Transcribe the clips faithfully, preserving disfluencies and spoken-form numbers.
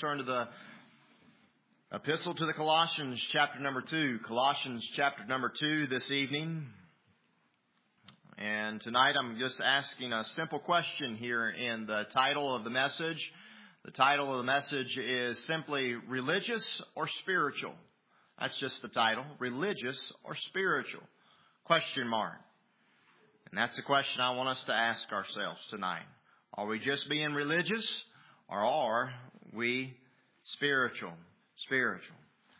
Turn to the Epistle to the Colossians, chapter number two. Colossians chapter number two this evening. And tonight I'm just asking a simple question here in the title of the message. The title of the message is simply Religious or Spiritual? That's just the title. Religious or spiritual? Question mark. And that's the question I want us to ask ourselves tonight. Are we just being religious or are we spiritual? Spiritual.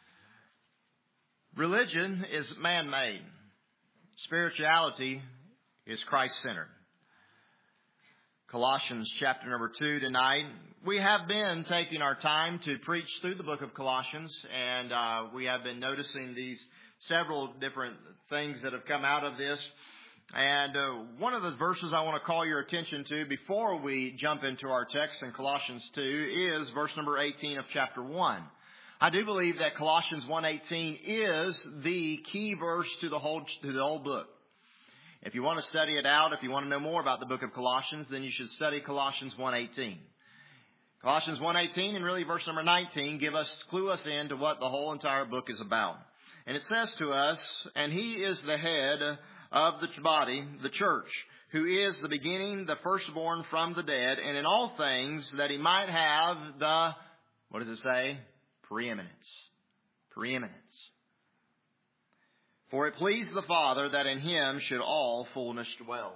Religion is man-made. Spirituality is Christ-centered. Colossians chapter number two tonight. We have been taking our time to preach through the book of Colossians, and uh, we have been noticing these several different things that have come out of this. And uh, one of the verses I want to call your attention to before we jump into our text in Colossians two is verse number eighteen of chapter one. I do believe that Colossians one eighteen is the key verse to the whole to the whole book. If you want to study it out, if you want to know more about the book of Colossians, then you should study Colossians one eighteen. Colossians one eighteen and really verse number nineteen give us, clue us in to what the whole entire book is about. And it says to us, and he is the head of the body, the church, who is the beginning, the firstborn from the dead, and in all things that he might have the, what does it say? Preeminence. Preeminence. For it pleased the Father that in him should all fullness dwell.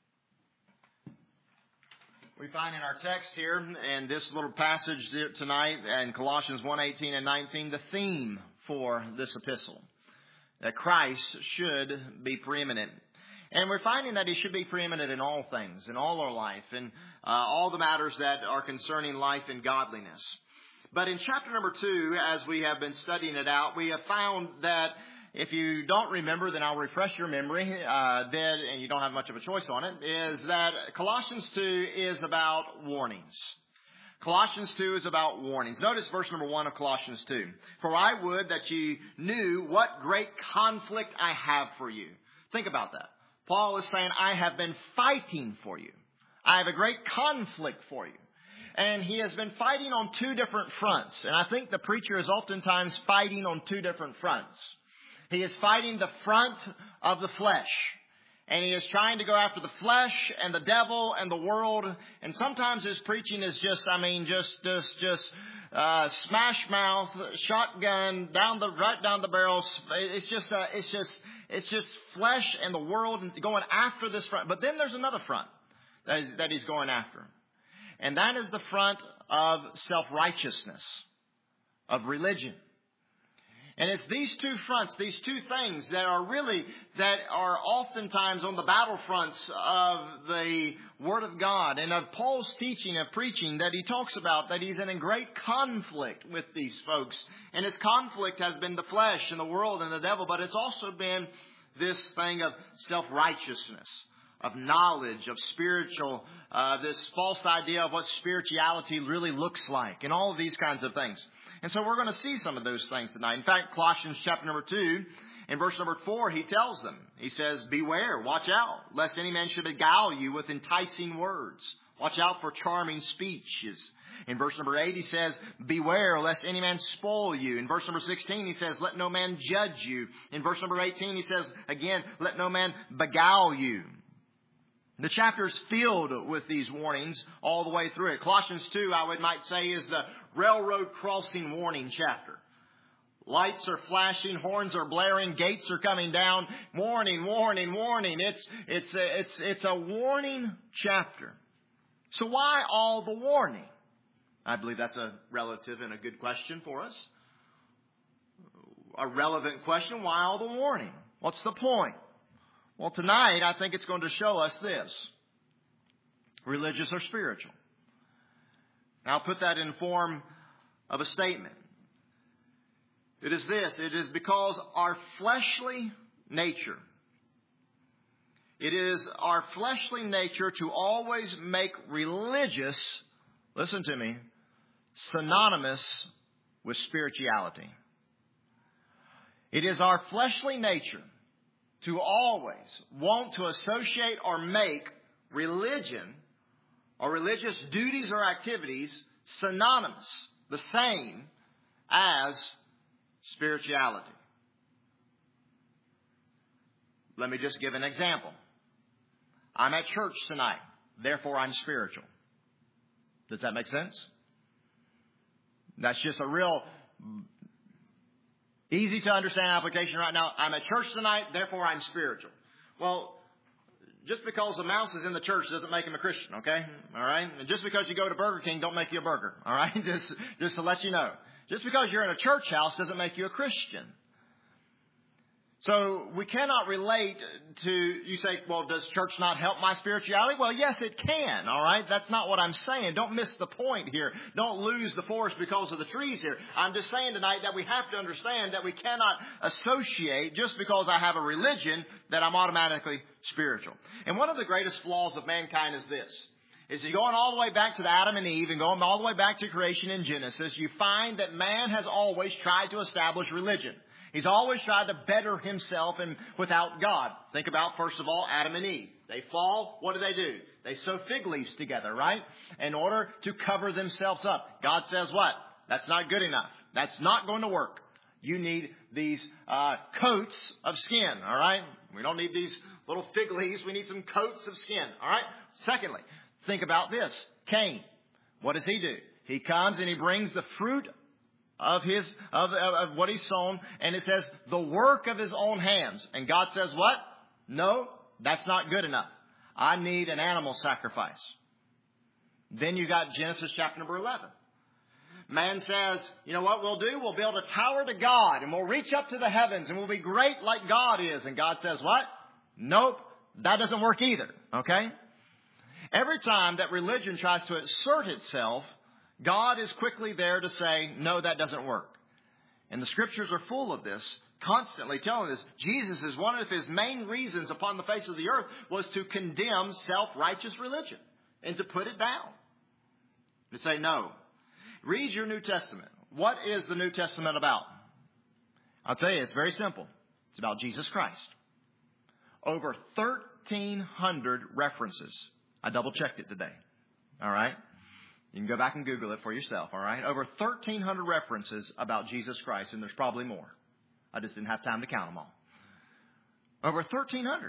We find in our text here, in this little passage tonight, in Colossians one eighteen and nineteen, the theme for this epistle. That Christ should be preeminent. And we're finding that he should be preeminent in all things, in all our life, in uh, all the matters that are concerning life and godliness. But in chapter number two, as we have been studying it out, we have found that if you don't remember, then I'll refresh your memory, uh, then, and you don't have much of a choice on it, is that Colossians two is about warnings. Colossians two is about warnings. Notice verse number one of Colossians two. For I would that you knew what great conflict I have for you. Think about that. Paul is saying, I have been fighting for you. I have a great conflict for you. And he has been fighting on two different fronts. And I think the preacher is oftentimes fighting on two different fronts. He is fighting the front of the flesh. And he is trying to go after the flesh and the devil and the world. And sometimes his preaching is just, I mean, just, just, just, uh, smash mouth, shotgun, down the, right down the barrel. It's just, uh, it's just, it's just flesh and the world and going after this front. But then there's another front that, is, that he's going after. And that is the front of self-righteousness, of religion. And it's these two fronts, these two things that are really, that are oftentimes on the battlefronts of the Word of God and of Paul's teaching, of preaching, that he talks about, that he's in great conflict with these folks. And his conflict has been the flesh and the world and the devil, but it's also been this thing of self-righteousness, of knowledge, of spiritual, uh, this false idea of what spirituality really looks like, and all of these kinds of things. And so we're going to see some of those things tonight. In fact, Colossians chapter number two, in verse number four, he tells them, he says, beware, watch out, lest any man should beguile you with enticing words. Watch out for charming speeches. In verse number eight, he says, beware, lest any man spoil you. In verse number sixteen, he says, let no man judge you. In verse number eighteen, he says, again, let no man beguile you. The chapter is filled with these warnings all the way through it. Colossians two, I would might say, is the railroad crossing warning chapter. Lights are flashing, horns are blaring, gates are coming down. Warning, warning, warning. It's it's a, it's it's a warning chapter. So why all the warning? I believe that's a relative and a good question for us. A relevant question. Why all the warning? What's the point? Well, tonight, I think it's going to show us this. Religious or spiritual. Now, I'll put that in form of a statement. It is this. It is because our fleshly nature, it is our fleshly nature to always make religious, listen to me, synonymous with spirituality. It is our fleshly nature to always want to associate or make religion or religious duties or activities synonymous the same as spirituality. Let me just give an example. I'm at church tonight, therefore I'm spiritual. Does that make sense? That's just a real easy to understand application right now. I'm at church tonight, therefore I'm spiritual. Well, just because a mouse is in the church doesn't make him a Christian, okay? All right? And just because you go to Burger King don't make you a burger, all right? Just, just to let you know. Just because you're in a church house doesn't make you a Christian. So we cannot relate to, you say, well, does church not help my spirituality? Well, yes, it can, all right? That's not what I'm saying. Don't miss the point here. Don't lose the forest because of the trees here. I'm just saying tonight that we have to understand that we cannot associate, just because I have a religion, that I'm automatically spiritual. And one of the greatest flaws of mankind is this. Is going all the way back to Adam and Eve and going all the way back to creation in Genesis, you find that man has always tried to establish religion. He's always tried to better himself and without God. Think about, first of all, Adam and Eve. They fall. What do they do? They sew fig leaves together, right? In order to cover themselves up. God says what? That's not good enough. That's not going to work. You need these uh, coats of skin, all right? We don't need these little fig leaves. We need some coats of skin, all right? Secondly, think about this. Cain. What does he do? He comes and he brings the fruit of his, of, of, of what he's sown. And it says the work of his own hands. And God says what? No, that's not good enough. I need an animal sacrifice. Then you got Genesis chapter number eleven. Man says, you know what we'll do? We'll build a tower to God and we'll reach up to the heavens and we'll be great like God is. And God says what? Nope, that doesn't work either. Okay? Every time that religion tries to assert itself, God is quickly there to say, no, that doesn't work. And the scriptures are full of this, constantly telling us. Jesus is one of his main reasons upon the face of the earth was to condemn self-righteous religion and to put it down. To say no. Read your New Testament. What is the New Testament about? I'll tell you, it's very simple. It's about Jesus Christ. Over thirteen hundred references. I double-checked it today. All right? You can go back and Google it for yourself, all right? Over thirteen hundred references about Jesus Christ, and there's probably more. I just didn't have time to count them all. Over thirteen hundred.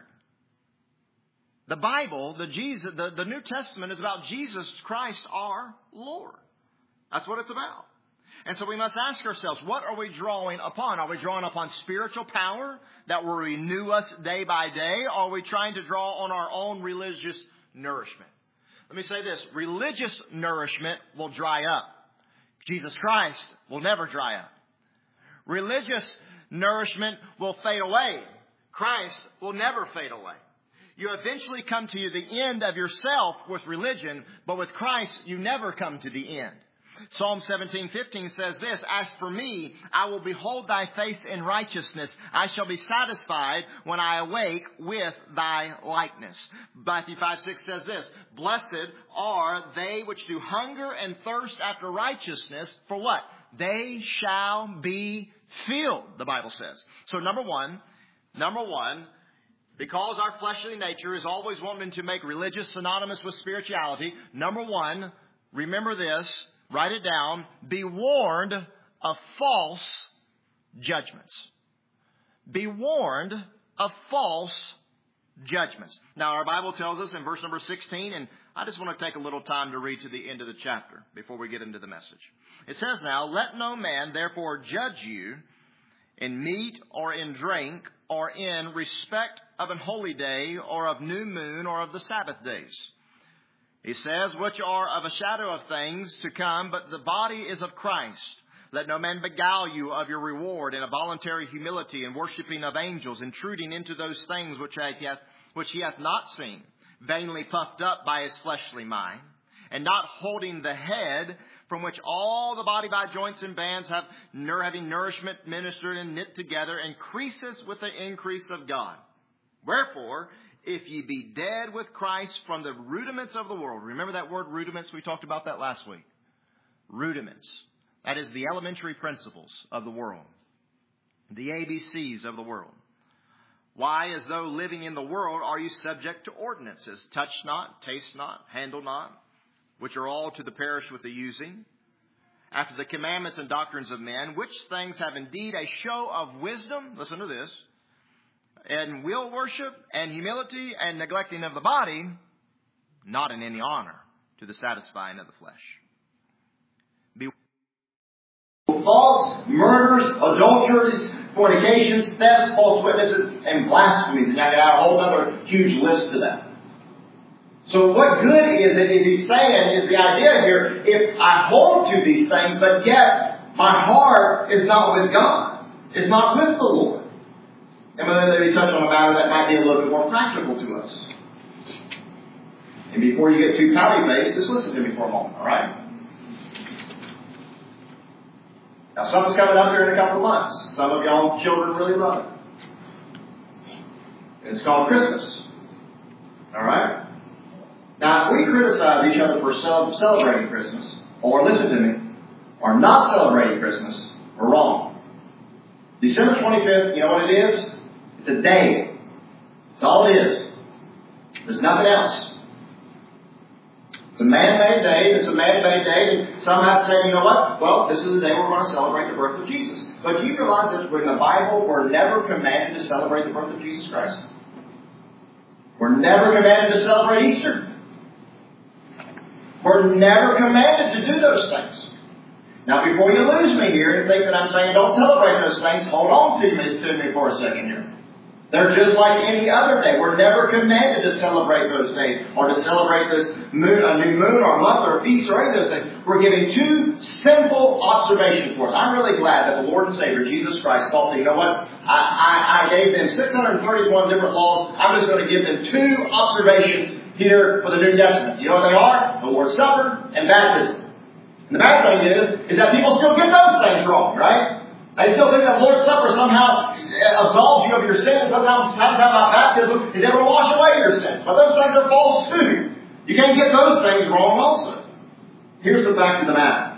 The Bible, the Jesus, the, the New Testament is about Jesus Christ, our Lord. That's what it's about. And so we must ask ourselves, what are we drawing upon? Are we drawing upon spiritual power that will renew us day by day? Or are we trying to draw on our own religious nourishment? Let me say this. Religious nourishment will dry up. Jesus Christ will never dry up. Religious nourishment will fade away. Christ will never fade away. You eventually come to the end of yourself with religion, but with Christ, you never come to the end. Psalm seventeen fifteen says this, as for me, I will behold thy face in righteousness. I shall be satisfied when I awake with thy likeness. Matthew five six says this, blessed are they which do hunger and thirst after righteousness. For what? They shall be filled, the Bible says. So number one, number one, because our fleshly nature is always wanting to make religious synonymous with spirituality, number one, remember this, write it down. Be warned of false judgments. Be warned of false judgments. Now, our Bible tells us in verse number sixteen, and I just want to take a little time to read to the end of the chapter before we get into the message. It says now, let no man therefore judge you in meat or in drink or in respect of an holy day or of new moon or of the Sabbath days. He says, which are of a shadow of things to come, but the body is of Christ. Let no man beguile you of your reward in a voluntary humility and worshiping of angels, intruding into those things which he hath, which he hath not seen, vainly puffed up by his fleshly mind, and not holding the head, from which all the body by joints and bands have, having nourishment ministered and knit together, increases with the increase of God. Wherefore, if ye be dead with Christ from the rudiments of the world. Remember that word rudiments? We talked about that last week. Rudiments. That is the elementary principles of the world. The A B Cs of the world. Why, as though living in the world, are you subject to ordinances? Touch not, taste not, handle not, which are all to the perish with the using. after the commandments and doctrines of men, which things have indeed a show of wisdom, listen to this, and will worship and humility and neglecting of the body, not in any honor to the satisfying of the flesh. Be false, murders, adulteries, fornications, thefts, false witnesses, and blasphemies. And I could add a whole other huge list to that. So what good is it, is he's saying, is the idea here, if I hold to these things, but yet my heart is not with God. It's not with the Lord. And when we touch on a matter that might be a little bit more practical to us. And before you get too pouty-faced, just listen to me for a moment, all right? Now, something's coming up here in a couple of months. Some of y'all children really love it. It's called Christmas. All right? Now, if we criticize each other for celebrating Christmas, or listen to me, or not celebrating Christmas, we're wrong. December twenty-fifth, you know what it is? It's a day. That's all it is. There's nothing else. It's a man-made day. It's a man-made day. And some have said, you know what? Well, this is the day we're going to celebrate the birth of Jesus. But do you realize that in the Bible, we're never commanded to celebrate the birth of Jesus Christ? We're never commanded to celebrate Easter. We're never commanded to do those things. Now, before you lose me here and think that I'm saying don't celebrate those things, hold on to me, to me for a second here. They're just like any other day. We're never commanded to celebrate those days or to celebrate this moon, a new moon or a month or a feast or any of those things. We're giving two simple observations for us. I'm really glad that the Lord and Savior, Jesus Christ, thought that, you know what, I, I, I gave them six hundred thirty-one different laws. I'm just going to give them two observations here for the New Testament. You know what they are? The Lord's Supper and baptism. And the bad thing is, is that people still get those things wrong, right? They still think that Lord's Supper somehow absolves you of your sins. Somehow, somehow about baptism is able to wash away your sins. But those things are false too. You can't get those things wrong also. Here's the fact of the matter.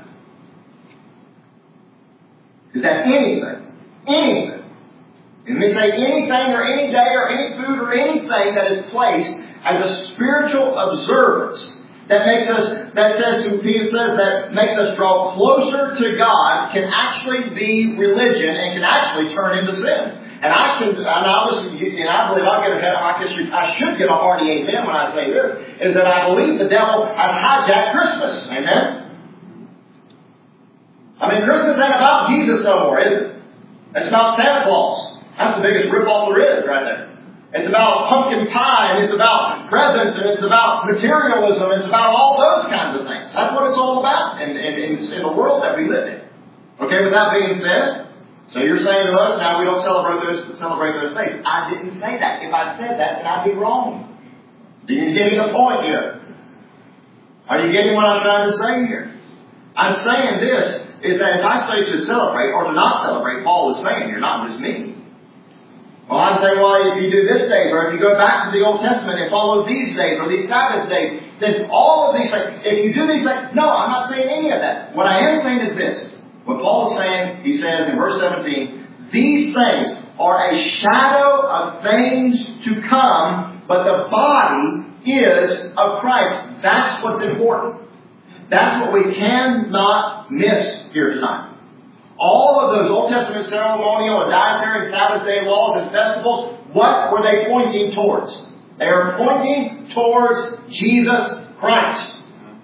Is that anything, anything, and they say anything or any day or any food or anything that is placed as a spiritual observance that makes us, that says, Peter says, that makes us draw closer to God can actually be religion and can actually turn into sin. And I can, and I was, and I believe I'll get ahead of, I guess I should get a hearty amen when I say this, is that I believe the devil has hijacked Christmas. Amen? I mean, Christmas ain't about Jesus no more, is it? It's about Santa Claus. That's the biggest ripoff there is right there. It's about pumpkin pie, and it's about presents, and it's about materialism, it's about all those kinds of things. That's what it's all about in, in, in, in the world that we live in. Okay, with that being said, so you're saying to us, now we don't celebrate those, celebrate those things. I didn't say that. If I said that, then I'd be wrong. Do you get the point here? Are you getting what I'm trying to say here? I'm saying this, is that if I say to celebrate or to not celebrate, Paul is saying here, not just me. Well, I'm saying, well, if you do this day, or if you go back to the Old Testament and follow these days, or these Sabbath days, then all of these things, if you do these things, no, I'm not saying any of that. What I am saying is this. What Paul is saying, he says in verse seventeen, these things are a shadow of things to come, but the body is of Christ. That's what's important. That's what we cannot miss here tonight. All of those Old Testament ceremonial and dietary Sabbath day laws and festivals, what were they pointing towards? They are pointing towards Jesus Christ.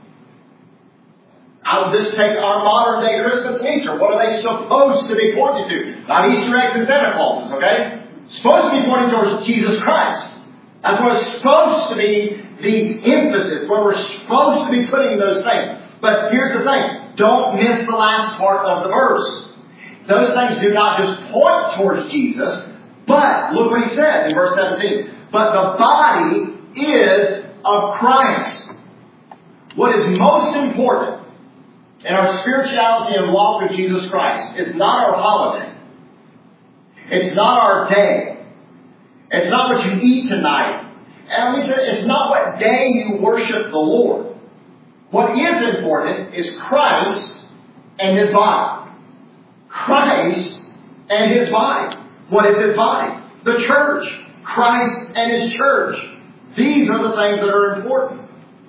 I'll just take our modern day Christmas and Easter. What are they supposed to be pointing to? Not Easter eggs and Santa Clauses, okay? Supposed to be pointing towards Jesus Christ. That's what it's supposed to be the emphasis, where we're supposed to be putting those things. But here's the thing. Don't miss the last part of the verse. Those things do not just point towards Jesus, but look what he said in verse seventeen. But the body is of Christ. What is most important in our spirituality and walk with Jesus Christ is not our holiday. It's not our day. It's not what you eat tonight. And we said it's not what day you worship the Lord. What is important is Christ and His body. Christ and His body. What is His body? The church. Christ and His church. These are the things that are important.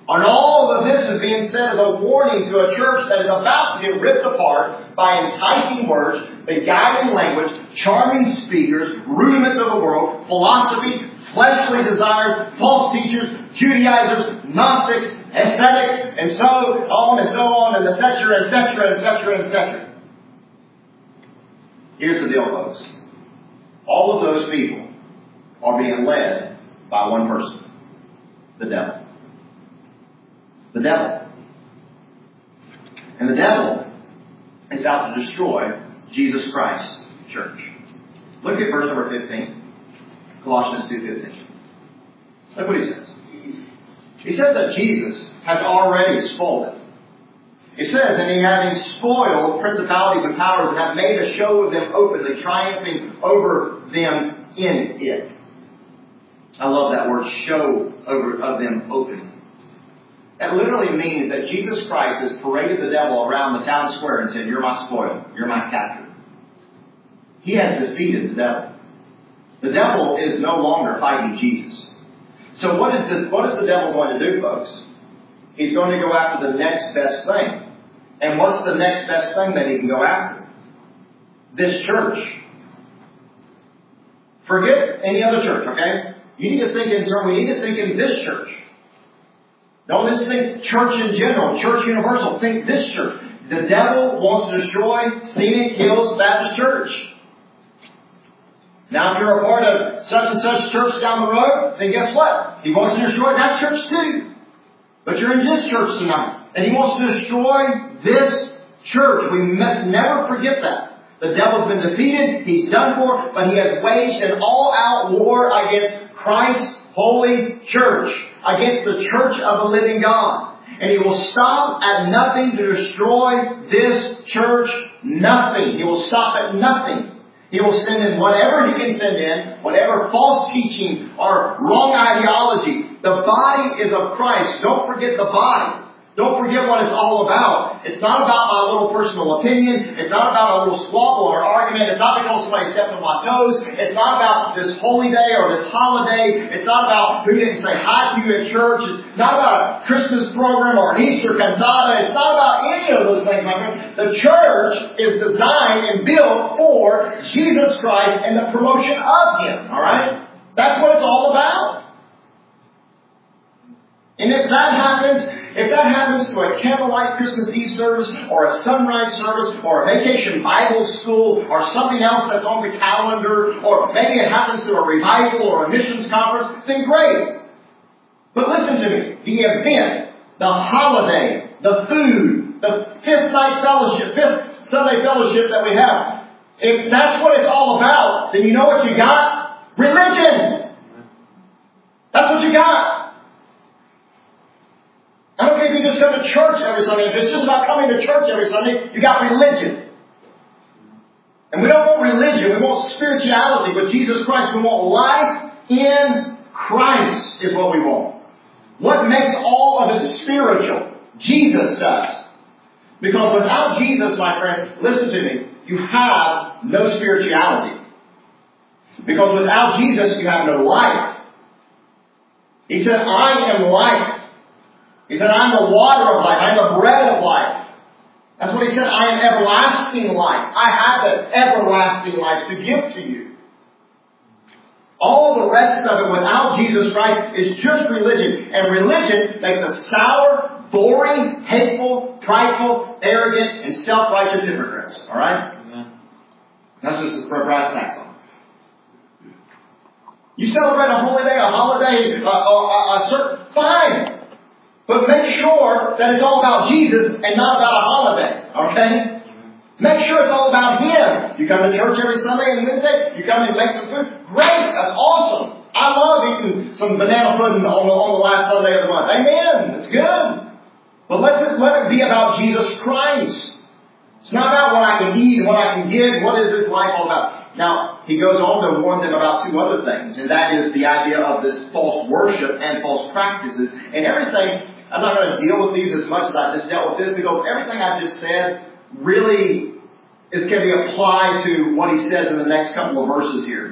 And all of this is being said as a warning to a church that is about to get ripped apart by enticing words, beguiling language, charming speakers, rudiments of the world, philosophy, fleshly desires, false teachers, Judaizers, Gnostics, aesthetics, and so on and so on, and et cetera, et cetera, et cetera, et cetera. Here's the deal, folks. All of those people are being led by one person. The devil. The devil. And the devil is out to destroy Jesus Christ's church. Look at verse number fifteen. Colossians two fifteen. Look what he says. He says that Jesus has already spoiled. He says, and he having spoiled principalities and powers and have made a show of them openly, triumphing over them in it. I love that word, show over of them openly. That literally means that Jesus Christ has paraded the devil around the town square and said, you're my spoil, you're my captor. He has defeated the devil. The devil is no longer fighting Jesus. So what is the, what is the devil going to do, folks? He's going to go after the next best thing. And what's the next best thing that he can go after? This church. Forget any other church, okay? You need to think in terms, we need to think in this church. Don't just think church in general, church universal. Think this church. The devil wants to destroy Scenic Hills Baptist Church. Now, if you're a part of such and such church down the road, then guess what? He wants to destroy that church too. But you're in this church tonight. And he wants to destroy this church. We must never forget that. The devil's been defeated. He's done for. But he has waged an all-out war against Christ's holy church. Against the church of the living God. And he will stop at nothing to destroy this church. Nothing. He will stop at nothing. He will send in whatever he can send in, whatever false teaching or wrong ideology. The body is of Christ. Don't forget the body. Don't forget what it's all about. It's not about my little personal opinion. It's not about a little squabble or argument. It's not because somebody stepped on my toes. It's not about this holy day or this holiday. It's not about who didn't say hi to you at church. It's not about a Christmas program or an Easter cantata. It's not about any of those things, my friend. The church is designed and built for Jesus Christ and the promotion of Him. All right? That's what it's all about. And if that happens, if that happens to a candlelight Christmas Eve service, or a sunrise service, or a vacation Bible school, or something else that's on the calendar, or maybe it happens to a revival or a missions conference, then great. But listen to me. The event, the holiday, the food, the fifth night fellowship, fifth Sunday fellowship that we have, if that's what it's all about, then you know what you got? Religion. That's what you got. I don't care if you just come to church every Sunday. If it's just about coming to church every Sunday, you got religion. And we don't want religion. We want spirituality with Jesus Christ. We want life in Christ is what we want. What makes all of it spiritual? Jesus does. Because without Jesus, my friend, listen to me, you have no spirituality. Because without Jesus, you have no life. He said, I am life. He said, I am the water of life. I am the bread of life. That's what he said. I am everlasting life. I have that everlasting life to give to you. All the rest of it without Jesus Christ is just religion. And religion makes us sour, boring, hateful, prideful, arrogant, and self-righteous hypocrites. All right? Amen. That's just for brass tacks on. You celebrate a holy day, a holiday, a, a, a certain... Fine. But make sure that it's all about Jesus and not about a holiday. Okay? Make sure it's all about Him. You come to church every Sunday and Wednesday. You come and make some food. Great. That's awesome. I love eating some banana pudding on the, on the last Sunday of the month. Amen. It's good. But let it, let it be about Jesus Christ. It's not about what I can eat and what I can give. What is this life all about? Now, he goes on to warn them about two other things. And that is the idea of this false worship and false practices. And everything... I'm not going to deal with these as much as I just dealt with this, because everything I just said really is going to be applied to what he says in the next couple of verses here.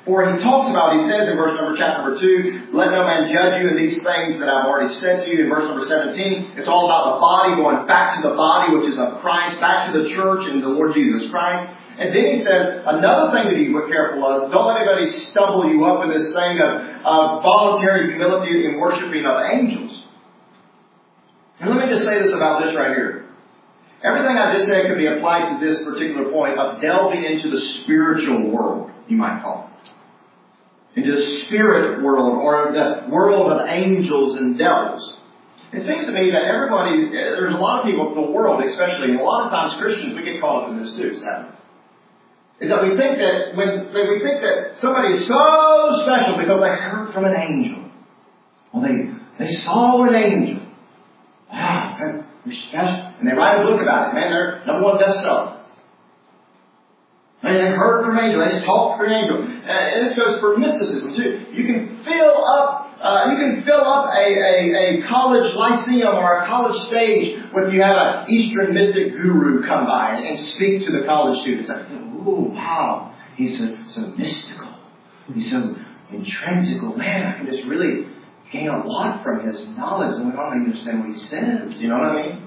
For he talks about, he says in verse number, chapter number two, let no man judge you in these things that I've already said to you. In verse number seventeen, it's all about the body, going back to the body, which is of Christ, back to the church and the Lord Jesus Christ. And then he says, another thing to be careful of, don't let anybody stumble you up with this thing of, of voluntary humility in worshiping of angels. And let me just say this about this right here. Everything I just said could be applied to this particular point of delving into the spiritual world, you might call it. Into the spirit world, or the world of angels and devils. It seems to me that everybody, there's a lot of people in the world especially, and a lot of times Christians, we get caught up in this too, sadly. Is that we think that when that we think that somebody is so special because they heard from an angel. Well, they they saw an angel. Wow, they're special. And they write a book about it. Man, they're number one bestseller. And they heard from an angel. They just talked from an angel. Uh, and this goes for mysticism too. You can fill up uh, you can fill up a, a, a college lyceum or a college stage when you have an Eastern mystic guru come by and, and speak to the college students. Like, oh, wow, he's so, so mystical. He's so intrinsical. Man, I can just really gain a lot from his knowledge, and we don't even understand what he says. You know what I mean?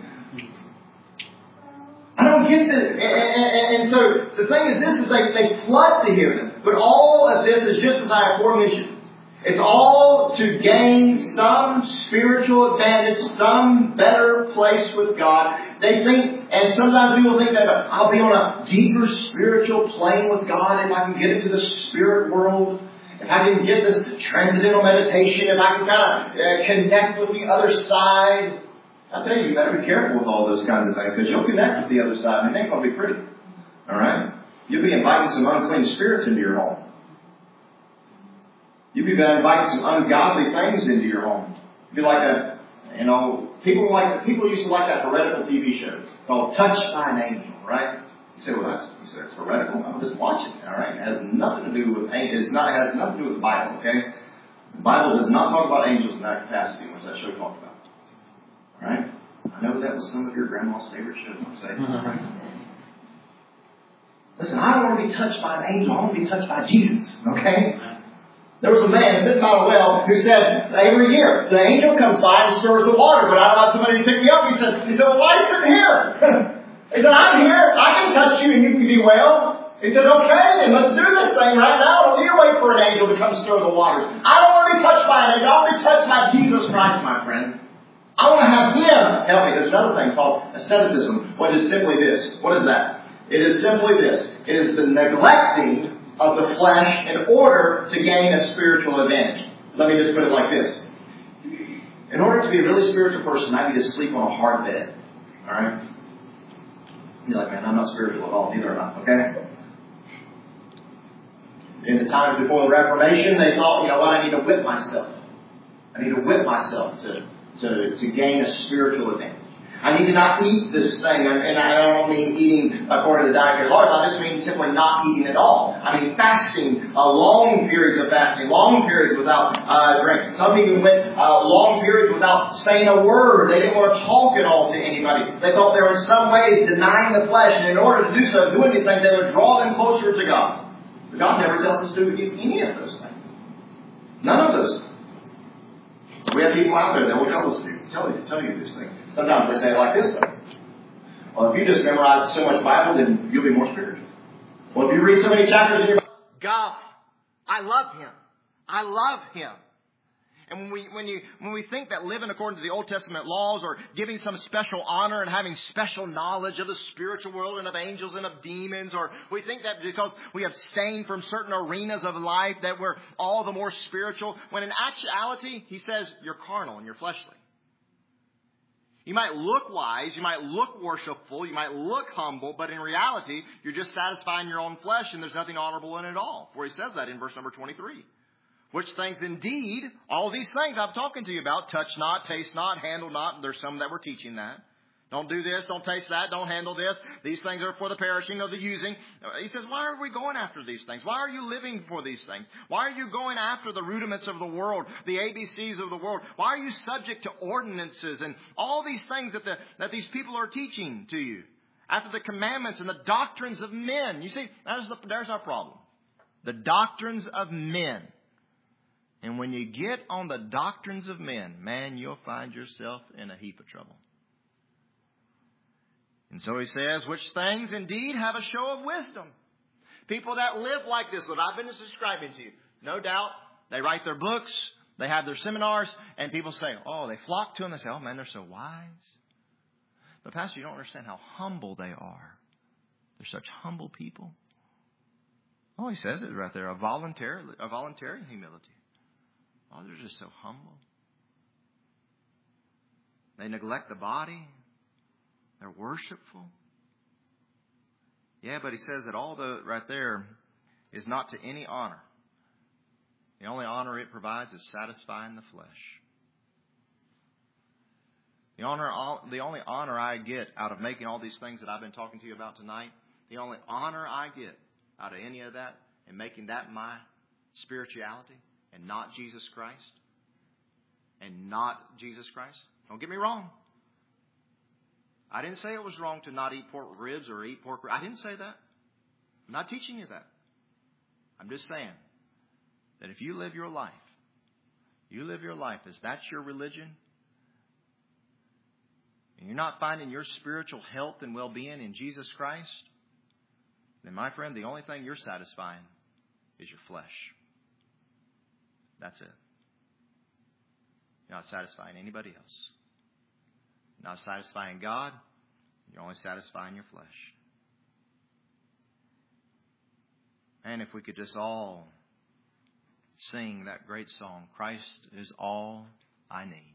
I don't get this. And, and, and so the thing is, this is they, they flood to hear them. But all of this is just as I aforementioned. It's all to gain some spiritual advantage, some better place with God. They think, and sometimes people think that I'll be on a deeper spiritual plane with God if I can get into the spirit world. If I can get this transcendental meditation, if I can kind of uh, connect with the other side. I tell you, you better be careful with all those kinds of things, because you'll connect with the other side and it ain't going to be pretty. Alright? You'll be inviting some unclean spirits into your home. You'll be inviting some ungodly things into your home. You'll be like that, you know, people like people used to like that heretical T V show called Touched by an Angel, right? You say, well, that's, you say, it's heretical. I'm just watching it, alright? It has nothing to do with angels. It's not, it has nothing to do with the Bible, okay? The Bible does not talk about angels in that capacity, which that show talked about. Right? I know that was some of your grandma's favorite shows, I'm saying. Right? Listen, I don't want to be touched by an angel. I want to be touched by Jesus. Okay? There was a man sitting by a well who said, every year, the angel comes by and stirs the water, but I don't want somebody to pick me up. He said, he said, well, why are you sitting here? He said, I'm here. I can touch you and you can be well. He said, okay, then let's do this thing right now. Don't need to wait for an angel to come stir the waters. I don't want to be touched by an angel. I want to be touched by Jesus Christ, my friend. I want to have Him help me. There's another thing called asceticism, which is simply this. What is that? It is simply this. It is the neglecting of the flesh in order to gain a spiritual advantage. Let me just put it like this. In order to be a really spiritual person, I need to sleep on a hard bed. Alright? You're like, man, I'm not spiritual at all. Neither am I. Okay? In the times before the Reformation, they thought, you know what, I need to whip myself. I need to whip myself to... To, to gain a spiritual advantage. I need to not eat this thing, and I don't mean eating according to the dietary laws. I just mean simply not eating at all. I mean fasting, uh, long periods of fasting, long periods without uh, drinking. Some even went uh, long periods without saying a word. They didn't want to talk at all to anybody. They thought they were in some ways denying the flesh, and in order to do so, doing these things, they would draw them closer to God. But God never tells us to do any of those things. None of those things. We have people out there that will tell us to tell you, tell you these things. Sometimes they say it like this though. Well, if you just memorize so much Bible, then you'll be more spiritual. Well, if you read so many chapters in your Bible, God, I love Him. I love Him. And when we when you when we think that living according to the Old Testament laws or giving some special honor and having special knowledge of the spiritual world and of angels and of demons, or we think that because we abstain from certain arenas of life that we're all the more spiritual, when in actuality, He says you're carnal and you're fleshly. You might look wise, you might look worshipful, you might look humble, but in reality, you're just satisfying your own flesh and there's nothing honorable in it at all. For He says that in verse number twenty-three. Which things indeed, all these things I'm talking to you about, touch not, taste not, handle not. There's some that were teaching that. Don't do this, don't taste that, don't handle this. These things are for the perishing of the using. He says, why are we going after these things? Why are you living for these things? Why are you going after the rudiments of the world, the A B Cs of the world? Why are you subject to ordinances and all these things that, the, that these people are teaching to you? After the commandments and the doctrines of men. You see, there's, the, there's our problem. The doctrines of men. And when you get on the doctrines of men, man, you'll find yourself in a heap of trouble. And so he says, which things indeed have a show of wisdom. People that live like this, what I've been describing to you. No doubt, they write their books, they have their seminars, and people say, oh, they flock to them. They say, oh man, they're so wise. But Pastor, you don't understand how humble they are. They're such humble people. Oh, he says it right there, a voluntary, a voluntary humility. Oh, they're just so humble. They neglect the body. They're worshipful. Yeah, but he says that all the right there is not to any honor. The only honor it provides is satisfying the flesh. The honor, the only honor I get out of making all these things that I've been talking to you about tonight, the only honor I get out of any of that and making that my spirituality and not Jesus Christ, and not Jesus Christ. Don't get me wrong. I didn't say it was wrong to not eat pork ribs or eat pork. I didn't say that. I'm not teaching you that. I'm just saying that if you live your life, you live your life as that's your religion, and you're not finding your spiritual health and well-being in Jesus Christ, then my friend, the only thing you're satisfying is your flesh. That's it. You're not satisfying anybody else. You're not satisfying God. You're only satisfying your flesh. And if we could just all sing that great song, Christ is all I need.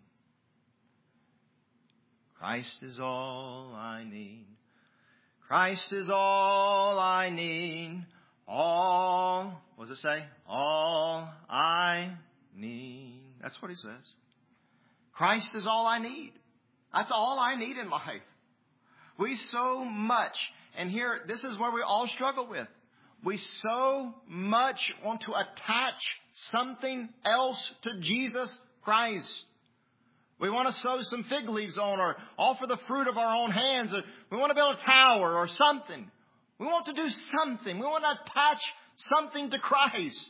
Christ is all I need. Christ is all I need. All, what does it say? All I need. That's what he says. Christ is all I need. That's all I need in life. We so much, and here, this is where we all struggle with. We so much want to attach something else to Jesus Christ. We want to sew some fig leaves on or offer the fruit of our own hands. We want to build a tower or something. We want to do something. We want to attach something to Christ.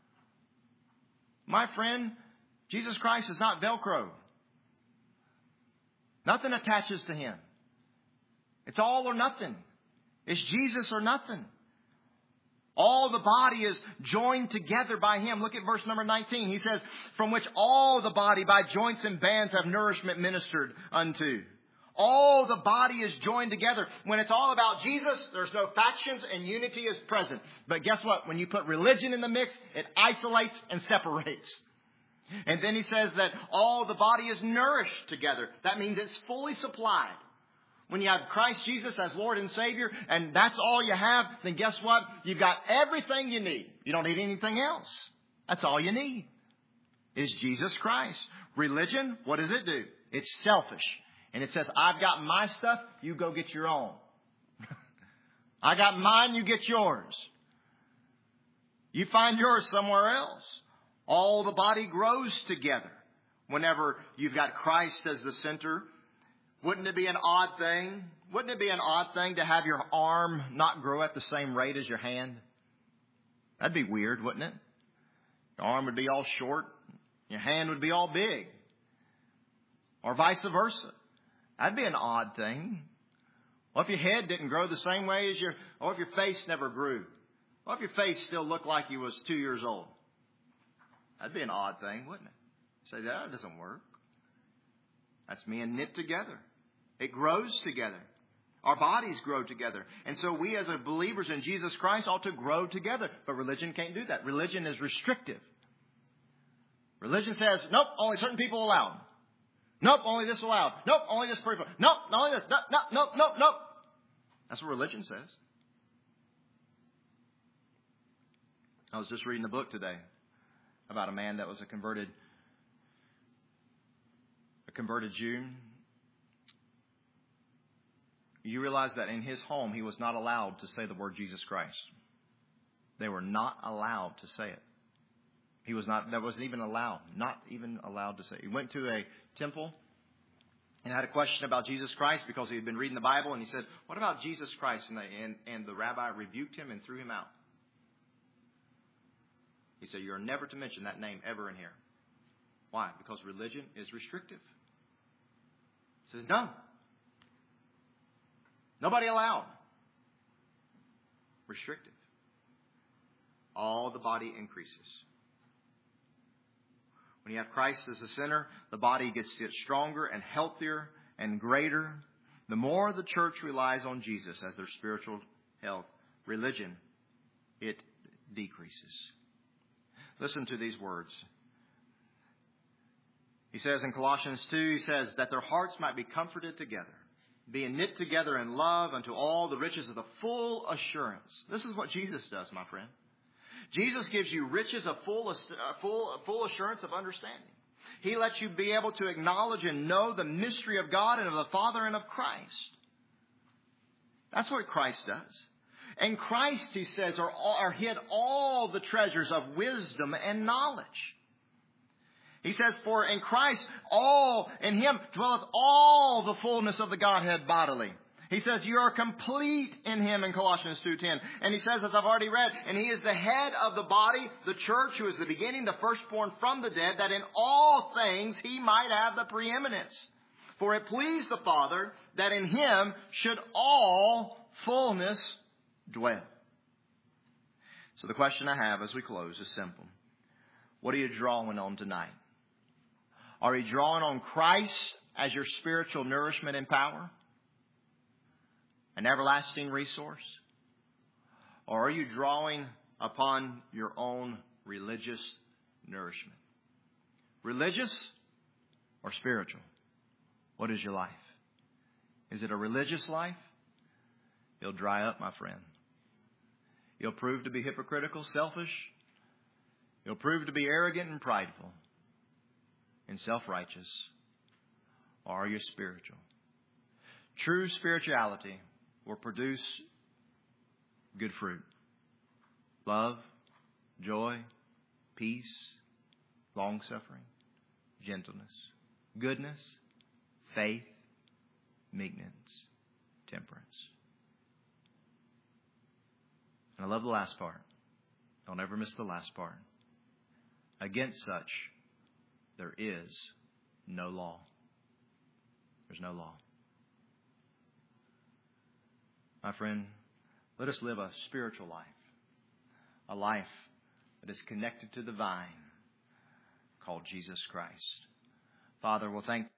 My friend, Jesus Christ is not Velcro. Nothing attaches to Him. It's all or nothing. It's Jesus or nothing. All the body is joined together by Him. Look at verse number nineteen. He says, from which all the body by joints and bands have nourishment ministered unto. All the body is joined together. When it's all about Jesus, there's no factions and unity is present. But guess what? When you put religion in the mix, it isolates and separates. And then he says that all the body is nourished together. That means it's fully supplied. When you have Christ Jesus as Lord and Savior, and that's all you have, then guess what? You've got everything you need. You don't need anything else. That's all you need is Jesus Christ. Religion, what does it do? It's selfish. And it says, I've got my stuff, you go get your own. I got mine, you get yours. You find yours somewhere else. All the body grows together whenever you've got Christ as the center. Wouldn't it be an odd thing? Wouldn't it be an odd thing to have your arm not grow at the same rate as your hand? That'd be weird, wouldn't it? Your arm would be all short. Your hand would be all big. Or vice versa. That'd be an odd thing. What if your head didn't grow the same way as your... Or if your face never grew? What if your face still looked like you was two years old? That'd be an odd thing, wouldn't it? Say, that doesn't work. That's being knit together. It grows together. Our bodies grow together. And so we as believers in Jesus Christ ought to grow together. But religion can't do that. Religion is restrictive. Religion says, nope, only certain people allowed. Nope, only this allowed. Nope, only this people. Nope, only this. Nope, nope, nope, nope, nope. That's what religion says. I was just reading a book today about a man that was a converted a converted Jew. You realize that in his home he was not allowed to say the word Jesus Christ. They were not allowed to say it. He was not, that wasn't even allowed, not even allowed to say it. He went to a temple and had a question about Jesus Christ because he had been reading the Bible, and he said, what about Jesus Christ? And, they, and, and the rabbi rebuked him and threw him out. He said, you are never to mention that name ever in here. Why? Because religion is restrictive. He says, no. Nobody allowed. Restrictive. All the body increases. When you have Christ as the center, the body gets, gets stronger and healthier and greater. The more the church relies on Jesus as their spiritual health, religion, it decreases. Listen to these words. He says in Colossians two, he says, that their hearts might be comforted together, being knit together in love unto all the riches of the full assurance. This is what Jesus does, my friend. Jesus gives you riches of full, full, full assurance of understanding. He lets you be able to acknowledge and know the mystery of God and of the Father and of Christ. That's what Christ does. In Christ, he says, are, are hid all the treasures of wisdom and knowledge. He says, for in Christ, all, in Him dwelleth all the fullness of the Godhead bodily. He says, you are complete in Him in Colossians two ten. And he says, as I've already read, and He is the head of the body, the church, who is the beginning, the firstborn from the dead, that in all things He might have the preeminence. For it pleased the Father that in Him should all fullness dwell. So the question I have as we close is simple. What are you drawing on tonight? Are you drawing on Christ as your spiritual nourishment and power? An everlasting resource? Or are you drawing upon your own religious nourishment? Religious or spiritual? What is your life? Is it a religious life? It'll dry up, my friend. You'll prove to be hypocritical, selfish. You'll prove to be arrogant and prideful and self-righteous. Or are you spiritual? True spirituality will produce good fruit. Love, joy, peace, long-suffering, gentleness, goodness, faith, meekness, temperance. And I love the last part. Don't ever miss the last part. Against such, there is no law. There's no law. My friend, let us live a spiritual life. A life that is connected to the vine called Jesus Christ. Father, we'll thank